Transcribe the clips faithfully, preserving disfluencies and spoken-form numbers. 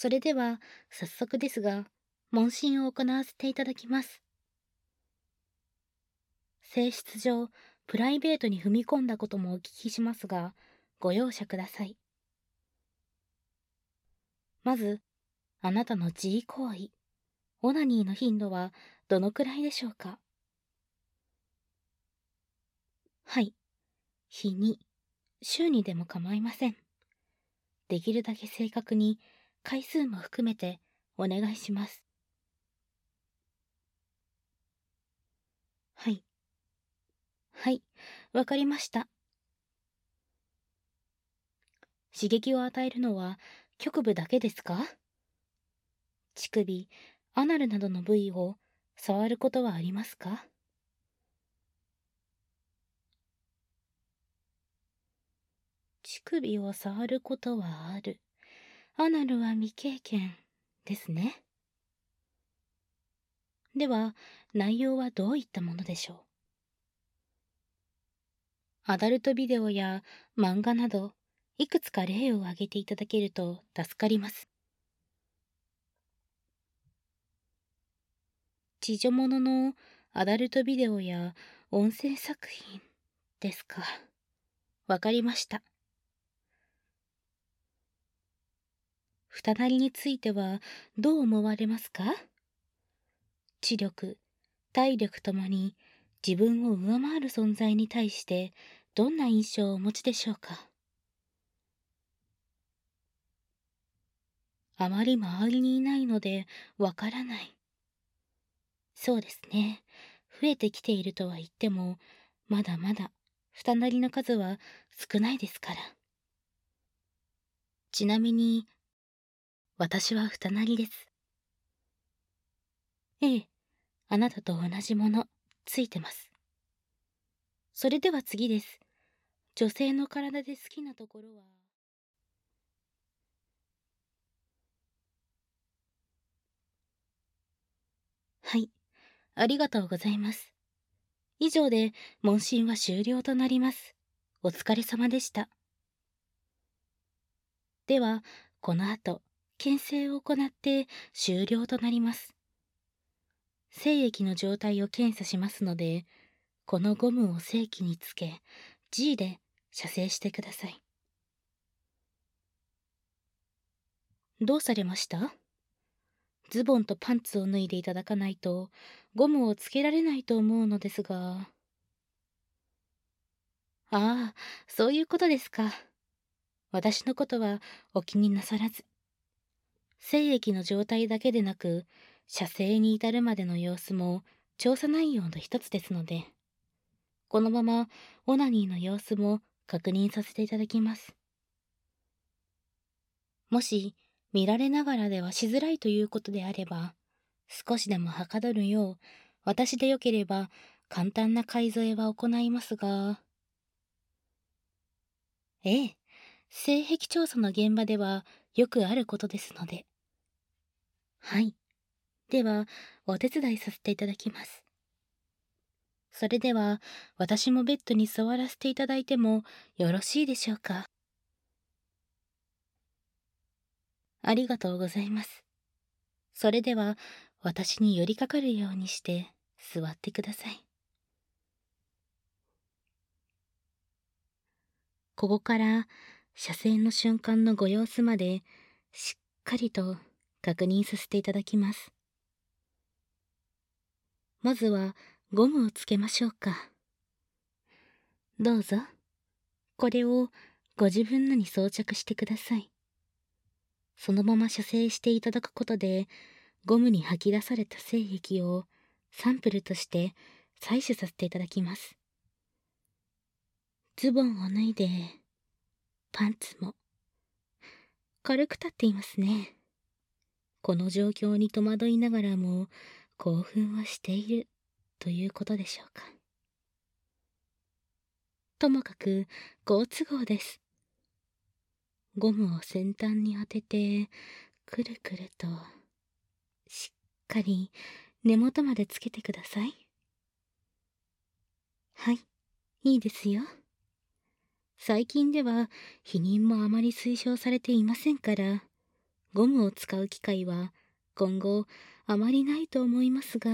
それでは、早速ですが、問診を行わせていただきます。性質上、プライベートに踏み込んだこともお聞きしますが、ご容赦ください。まず、あなたの自慰行為、オナニーの頻度はどのくらいでしょうか？はい。日に、週にでも構いません。できるだけ正確に、回数も含めてお願いします。はい。はい、わかりました。刺激を与えるのは局部だけですか？乳首、アナルなどの部位を触ることはありますか？乳首を触ることはある。アナルは未経験ですね。では、内容はどういったものでしょう？アダルトビデオや漫画など、いくつか例を挙げていただけると助かります。地女もののアダルトビデオや音声作品ですか。わかりました。二なりについてはどう思われますか？知力、体力ともに自分を上回る存在に対してどんな印象をお持ちでしょうか？あまり周りにいないのでわからない。そうですね。増えてきているとは言っても、まだまだ二なりの数は少ないですから。ちなみに、私は二なりです。ええ、あなたと同じもの、ついてます。それでは次です。女性の体で好きなところは？はい、ありがとうございます。以上で問診は終了となります。お疲れ様でした。では、この後、検整を行って終了となります。精液の状態を検査しますので、このゴムを精器につけ、G で射精してください。どうされました？ズボンとパンツを脱いでいただかないと、ゴムをつけられないと思うのですが。ああ、そういうことですか。私のことはお気になさらず。精液の状態だけでなく、射精に至るまでの様子も調査内容の一つですので、このままオナニーの様子も確認させていただきます。もし見られながらではしづらいということであれば、少しでもはかどるよう、私でよければ簡単な介添えは行いますが。ええ、性癖調査の現場ではよくあることですので。はい。では、お手伝いさせていただきます。それでは、私もベッドに座らせていただいてもよろしいでしょうか？ありがとうございます。それでは、私に寄りかかるようにして座ってください。ここから射精の瞬間のご様子までしっかりと確認させていただきます。まずはゴムをつけましょうか。どうぞ。これをご自分のに装着してください。そのまま射精していただくことで、ゴムに吐き出された精液をサンプルとして採取させていただきます。ズボンを脱いで、パンツも軽く立っていますね。この状況に戸惑いながらも興奮はしているということでしょうか。ともかく好都合です。ゴムを先端に当てて、くるくると、しっかり根元までつけてください。はい、いいですよ。最近では避妊もあまり推奨されていませんから、 ゴムを使う機会は今後あまりないと思いますが、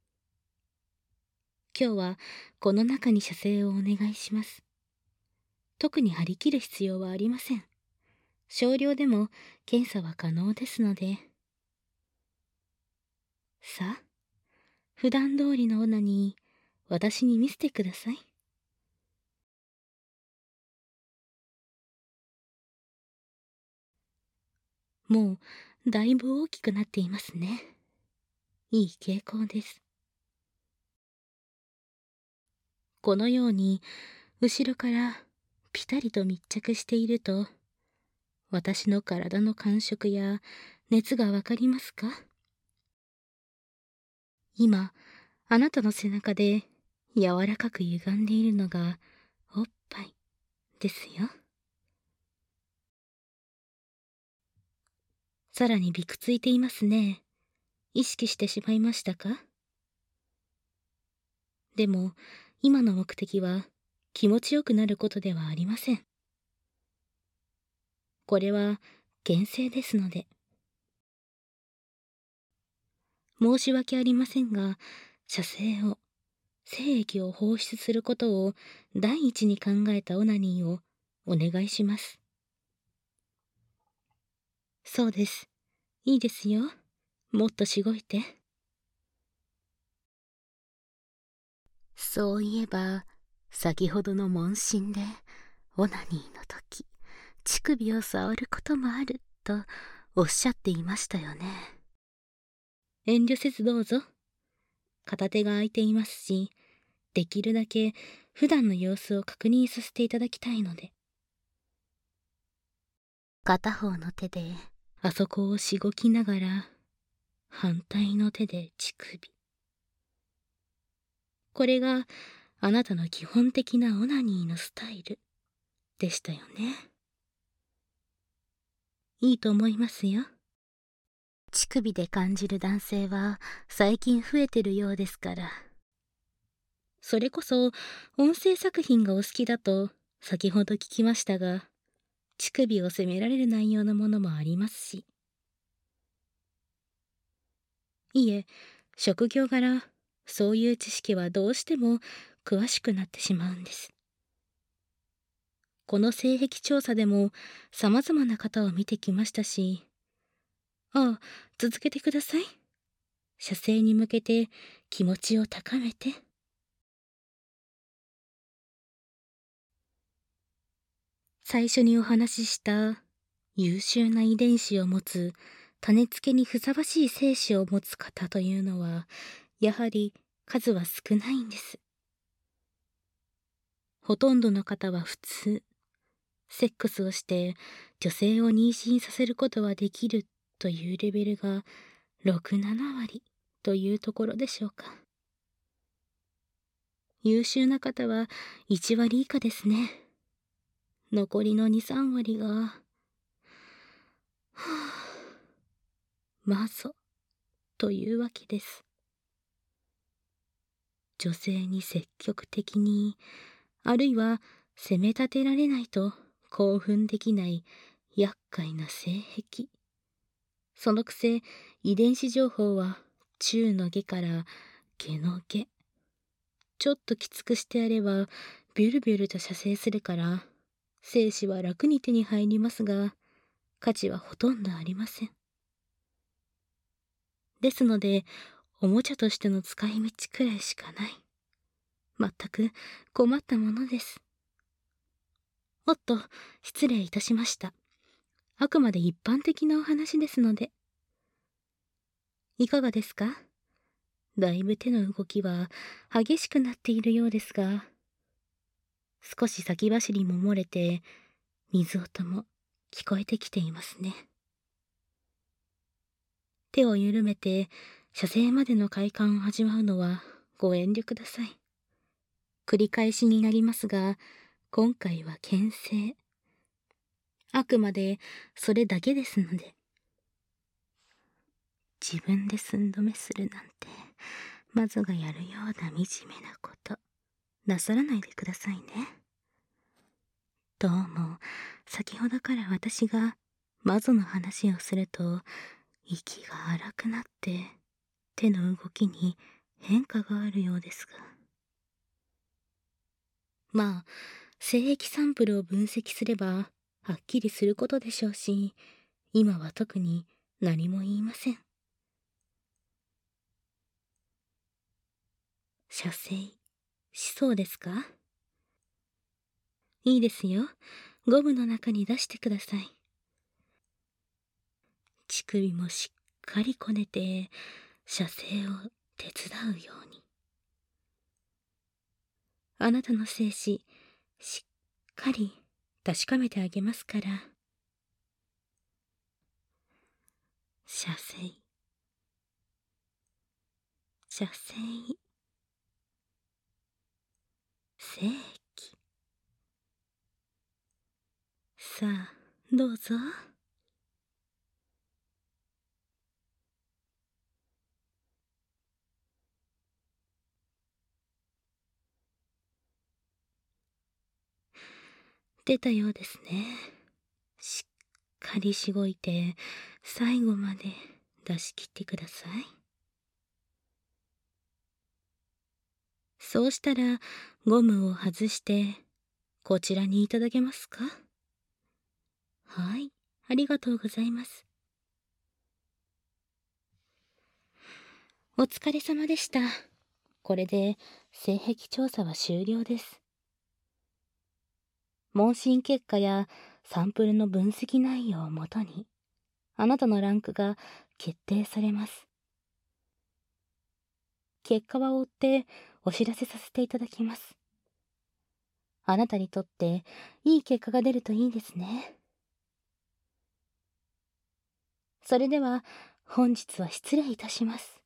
今日はこの中に射精をお願いします。特に張り切る必要はありません。少量でも検査は可能ですので。さあ、普段通りのオナニー、私に見せてください。もうだいぶ大きくなっていますね。いい傾向です。このように後ろからピタリと密着していると、私の体の感触や熱がわかりますか？今、あなたの背中で柔らかく歪んでいるのがおっぱいですよ。さらにびくついていますね。意識してしまいましたか？でも、今の目的は気持ちよくなることではありません。これは原生ですので。申し訳ありませんが、射精を、精液を放出することを第一に考えたオナニーをお願いします。そうです。いいですよ。もっとしごいて。そういえば、先ほどの問診で、オナニーの時、乳首を触ることもあるとおっしゃっていましたよね。遠慮せずどうぞ。片手が空いていますし、できるだけ普段の様子を確認させていただきたいので。片方の手であそこをしごきながら、反対の手で乳首。これがあなたの基本的なオナニーのスタイルでしたよね。いいと思いますよ。乳首で感じる男性は最近増えてるようですから。それこそ音声作品がお好きだと先ほど聞きましたが、乳首を責められる内容のものもありますし。いえ、職業柄、そういう知識はどうしても詳しくなってしまうんです。この性癖調査でも様々な方を見てきましたし、ああ、続けてください。射精に向けて気持ちを高めて。最初にお話しした優秀な遺伝子を持つ種付けにふさわしい精子を持つ方というのは、やはり数は少ないんです。ほとんどの方は普通、セックスをして女性を妊娠させることはできるというレベルがろく、ななわりというところでしょうか。優秀な方はいちわり以下ですね。残りのに、さんわりが、はぁ、マゾというわけです。女性に積極的に、あるいは責め立てられないと興奮できない厄介な性癖。そのくせ遺伝子情報は中の下から下の下。ちょっときつくしてやればビュルビュルと射精するから精子は楽に手に入りますが、価値はほとんどありません。ですのでおもちゃとしての使い道くらいしかない。まったく困ったものです。おっと、失礼いたしました。あくまで一般的なお話ですので。いかがですか？だいぶ手の動きは激しくなっているようですが、少し先走りも漏れて、水音も聞こえてきていますね。手を緩めて、射精までの快感を味わうのはご遠慮ください。繰り返しになりますが、今回は牽制。あくまでそれだけですので。自分で寸止めするなんて、マゾがやるような惨めなこと、なさらないでくださいね。どうも、先ほどから私がマゾの話をすると、息が荒くなって、手の動きに変化があるようですが。まあ、精液サンプルを分析すれば、はっきりすることでしょうし、今は特に何も言いません。射精、しそうですか？いいですよ。ゴムの中に出してください。乳首もしっかりこねて、射精を手伝うように。あなたの精子、しっかり確かめてあげますから。射精、射精、精液。さあ、どうぞ。出たようですね。しっかりしごいて、最後まで出し切ってください。そうしたら、ゴムを外して、こちらにいただけますか？はい、ありがとうございます。お疲れ様でした。これで、性癖調査は終了です。問診結果やサンプルの分析内容をもとに、あなたのランクが決定されます。結果は追ってお知らせさせていただきます。あなたにとっていい結果が出るといいですね。それでは本日は失礼いたします。